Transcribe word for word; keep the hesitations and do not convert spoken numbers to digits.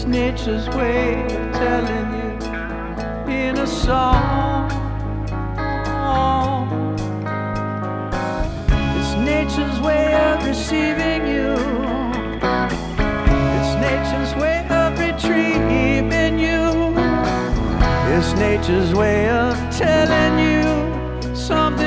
It's nature's way of telling you in a song. It's nature's way of receiving you. It's nature's way of retrieving you. It's nature's way of telling you something